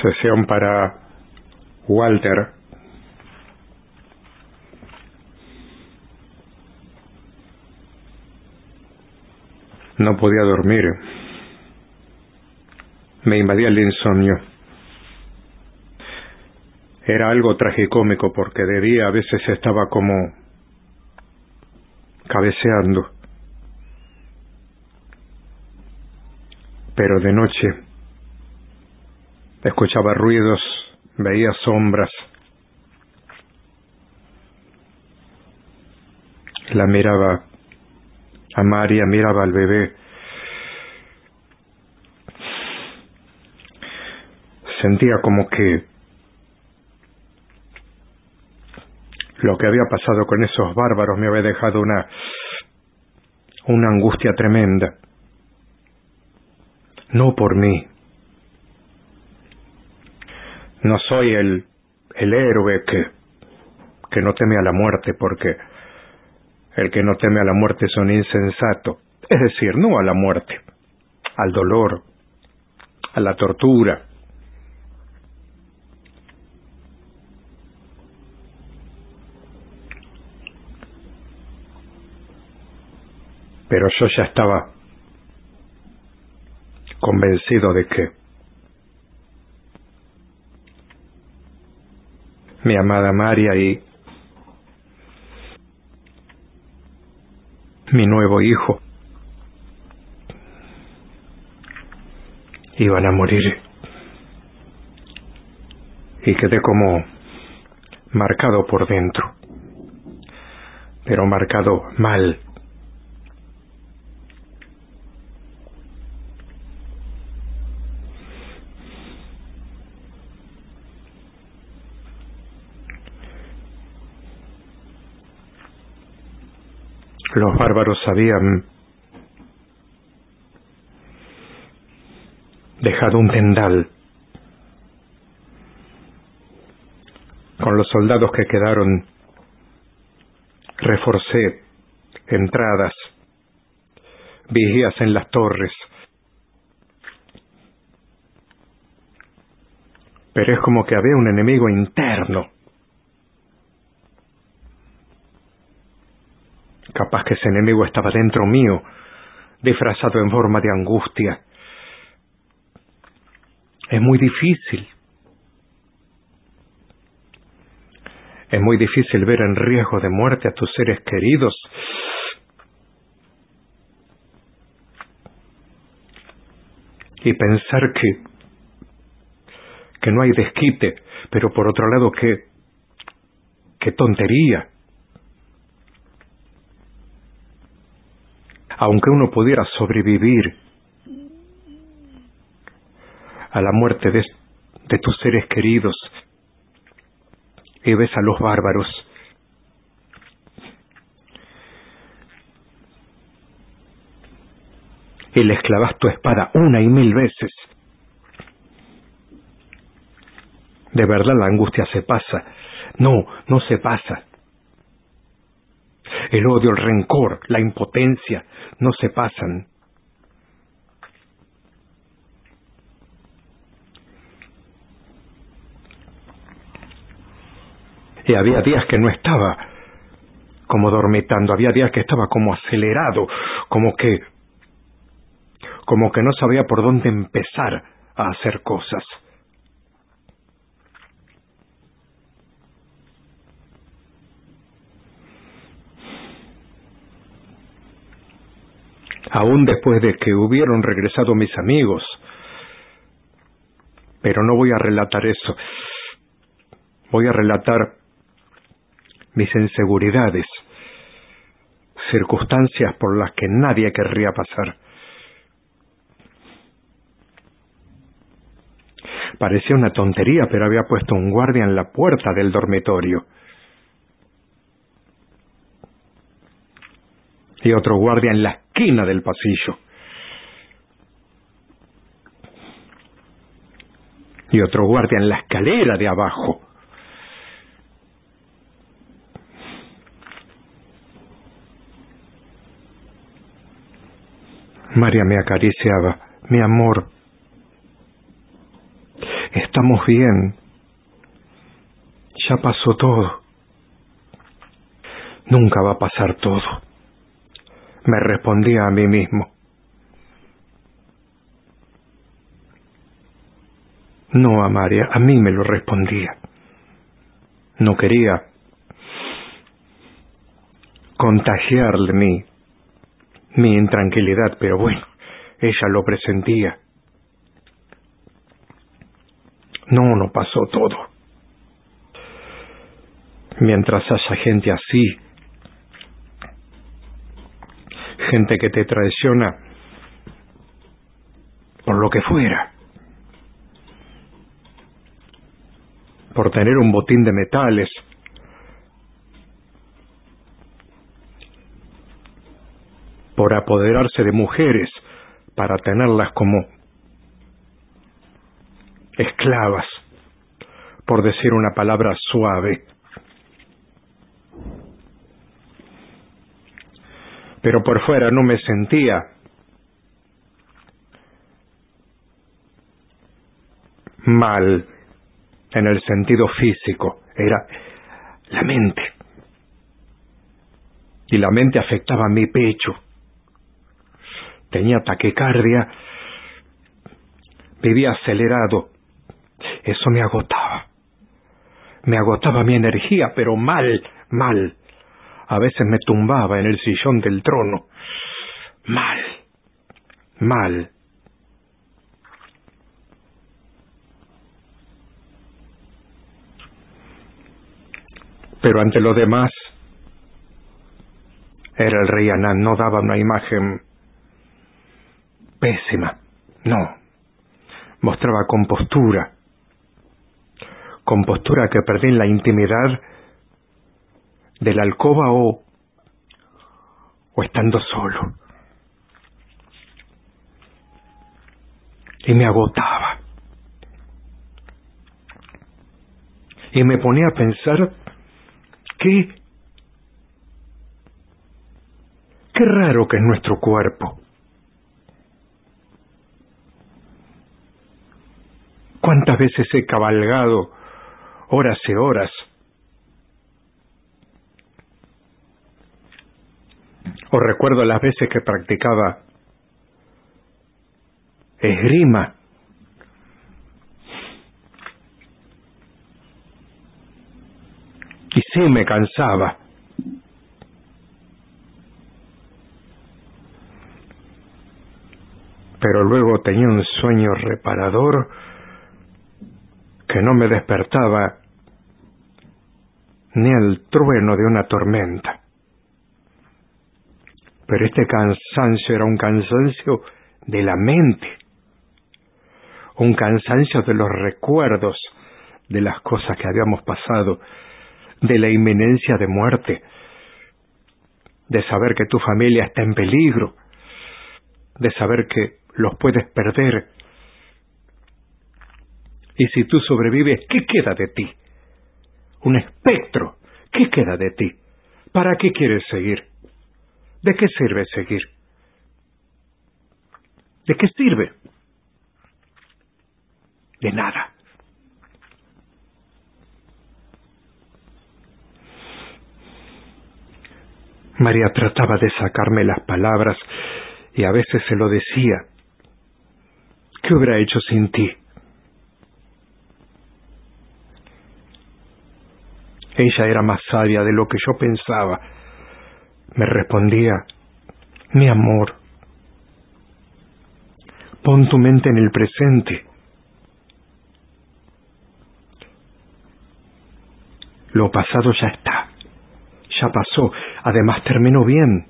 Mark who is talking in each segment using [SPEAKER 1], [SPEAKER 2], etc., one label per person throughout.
[SPEAKER 1] Sesión para Walter. No podía dormir. Me invadía el insomnio. Era algo tragicómico porque de día a veces estaba como cabeceando, pero de noche escuchaba ruidos, veía sombras. La miraba a María, miraba al bebé. Sentía como que lo que había pasado con esos bárbaros me había dejado una angustia tremenda. No por mí. No soy el héroe que no teme a la muerte, porque el que no teme a la muerte es un insensato. Es decir, no a la muerte, al dolor, a la tortura. Pero yo ya estaba convencido de que mi amada María y mi nuevo hijo iban a morir. Y quedé como marcado por dentro, pero marcado mal. Los bárbaros habían dejado un tendal con los soldados que quedaron. Reforcé entradas, vigías en las torres, pero es como que había un enemigo interno. Capaz que ese enemigo estaba dentro mío, disfrazado en forma de angustia. Es muy difícil. Es muy difícil ver en riesgo de muerte a tus seres queridos. Y pensar que no hay desquite, pero por otro lado, qué tontería. Aunque uno pudiera sobrevivir a la muerte de tus seres queridos, y ves a los bárbaros y les clavas tu espada 1 y 1000 veces, de verdad la angustia se pasa. No se pasa. El odio, el rencor, la impotencia no se pasan. Y había días que no estaba como dormitando, había días que estaba como acelerado, como que no sabía por dónde empezar a hacer cosas. Aún después de que hubieron regresado mis amigos. Pero no voy a relatar eso. Voy a relatar mis inseguridades, circunstancias por las que nadie querría pasar. Parecía una tontería, pero había puesto un guardia en la puerta del dormitorio. Y otro guardia en la esquina del pasillo. Y otro guardia en la escalera de abajo. María me acariciaba. Mi amor, estamos bien. Ya pasó todo. Nunca va a pasar todo. Me respondía a mí mismo. No, Amaria, a mí me lo respondía. No quería contagiarle mi intranquilidad, pero bueno, ella lo presentía. No pasó todo. Mientras haya gente así, gente que te traiciona por lo que fuera, por tener un botín de metales, por apoderarse de mujeres para tenerlas como esclavas, por decir una palabra suave. Pero por fuera no me sentía mal en el sentido físico, era la mente. Y la mente afectaba mi pecho. Tenía taquicardia, vivía acelerado. Eso me agotaba. Me agotaba mi energía, pero mal. A veces me tumbaba en el sillón del trono. Mal. Pero ante lo demás, era el rey Anán, no daba una imagen pésima, no. Mostraba compostura que perdí en la intimidad de la alcoba o estando solo. Y me agotaba. Y me ponía a pensar qué raro que es nuestro cuerpo. ¿Cuántas veces he cabalgado horas y horas o recuerdo las veces que practicaba esgrima y sí me cansaba, pero luego tenía un sueño reparador que no me despertaba ni el trueno de una tormenta. Pero este cansancio era un cansancio de la mente, un cansancio de los recuerdos de las cosas que habíamos pasado, de la inminencia de muerte, de saber que tu familia está en peligro, de saber que los puedes perder. Y si tú sobrevives, ¿qué queda de ti? Un espectro. ¿Qué queda de ti? ¿Para qué quieres seguir? ¿De qué sirve seguir? ¿De qué sirve? De nada. María trataba de sacarme las palabras y a veces se lo decía. ¿Qué hubiera hecho sin ti? Ella era más sabia de lo que yo pensaba. Me respondía, mi amor, pon tu mente en el presente. Lo pasado ya está, ya pasó, además terminó bien.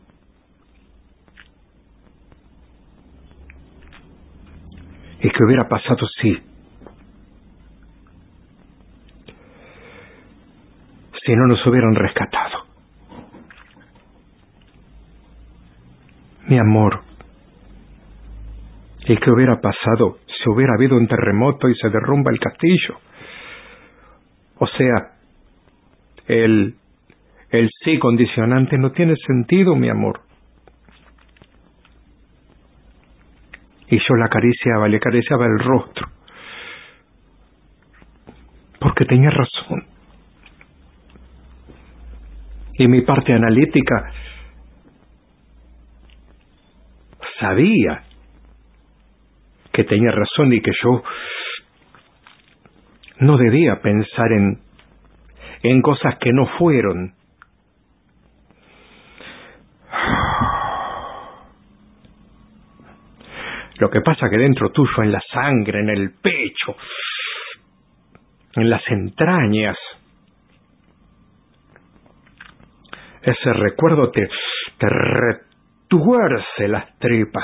[SPEAKER 1] ¿Y qué hubiera pasado si no nos hubieran rescatado? Mi amor, ¿y qué hubiera pasado si hubiera habido un terremoto y se derrumba el castillo? O sea, el sí condicionante no tiene sentido, mi amor. Y yo le acariciaba el rostro. porque tenía razón. Y mi parte analítica sabía que tenía razón y que yo no debía pensar en cosas que no fueron. Lo que pasa que dentro tuyo, en la sangre, en el pecho, en las entrañas, ese recuerdo te retuerce las tripas.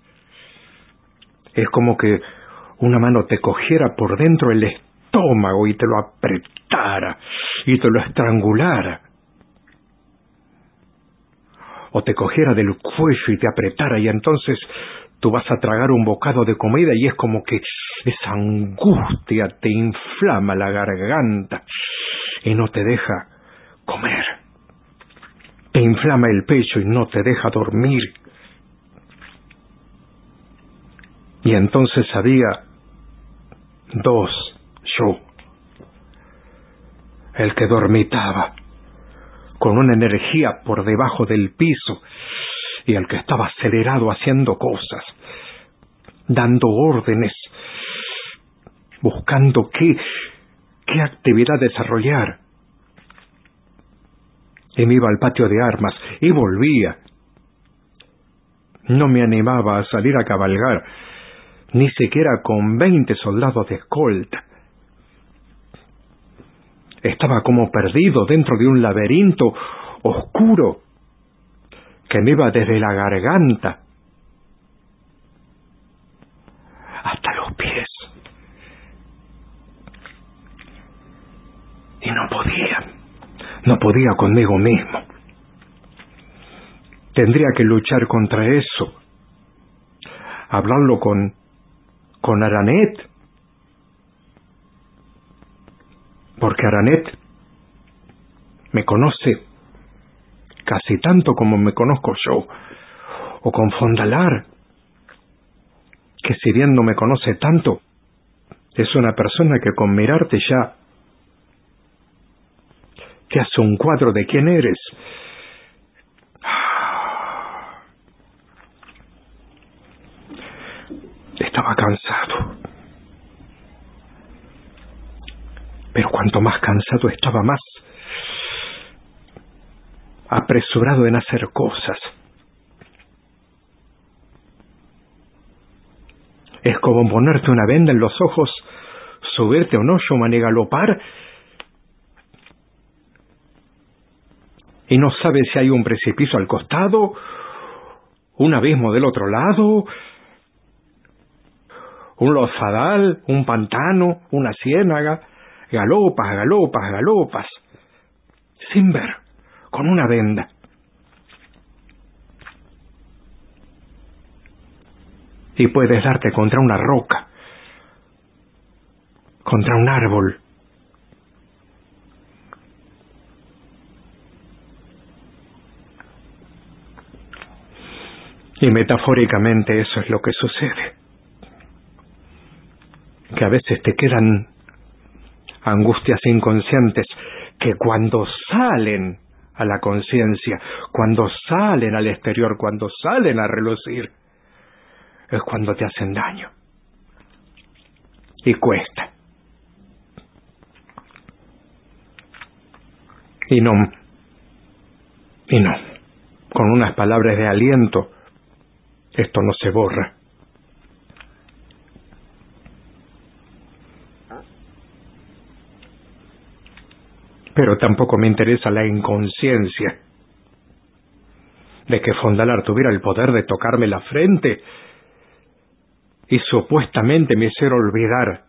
[SPEAKER 1] Es como que una mano te cogiera por dentro el estómago y te lo apretara y te lo estrangulara. O te cogiera del cuello y te apretara, y entonces tú vas a tragar un bocado de comida y es como que esa angustia te inflama la garganta y no te deja comer. Te inflama el pecho y no te deja dormir. Y entonces había dos yo. El que dormitaba con una energía por debajo del piso y el que estaba acelerado haciendo cosas, dando órdenes, buscando qué actividad desarrollar. Y me iba al patio de armas y volvía. No me animaba a salir a cabalgar, ni siquiera con 20 soldados de escolta. Estaba como perdido dentro de un laberinto oscuro que me iba desde la garganta hasta los pies. Y no podía conmigo mismo. Tendría que luchar contra eso, hablarlo con Aranet, porque Aranet me conoce casi tanto como me conozco yo, o con Fondalar, que si bien no me conoce tanto, es una persona que con mirarte ya te hace un cuadro de quién eres. Estaba cansado, pero cuanto más cansado estaba, más apresurado en hacer cosas. Es como ponerte una venda en los ojos, subirte a un hoyo, manigalopar, y no sabes si hay un precipicio al costado, un abismo del otro lado, un lozadal, un pantano, una ciénaga. Galopas, sin ver, con una venda. Y puedes darte contra una roca, contra un árbol. Y metafóricamente eso es lo que sucede. Que a veces te quedan angustias inconscientes que cuando salen a la conciencia, cuando salen al exterior, cuando salen a relucir, es cuando te hacen daño. Y cuesta. Y no, con unas palabras de aliento, esto no se borra. Pero tampoco me interesa la inconsciencia de que Fondalar tuviera el poder de tocarme la frente y supuestamente me hiciera olvidar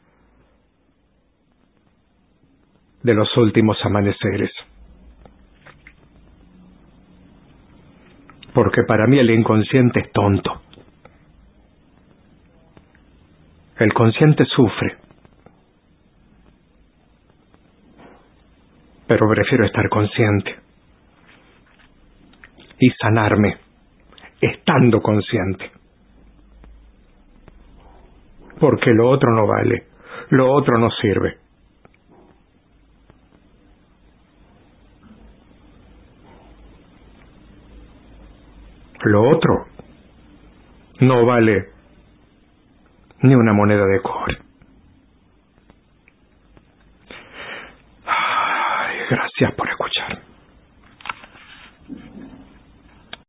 [SPEAKER 1] de los últimos amaneceres. Porque para mí el inconsciente es tonto. El consciente sufre. Pero prefiero estar consciente y sanarme estando consciente. Porque lo otro no vale, lo otro no sirve. Lo otro no vale ni una moneda de cobre. Ay, gracias por escuchar.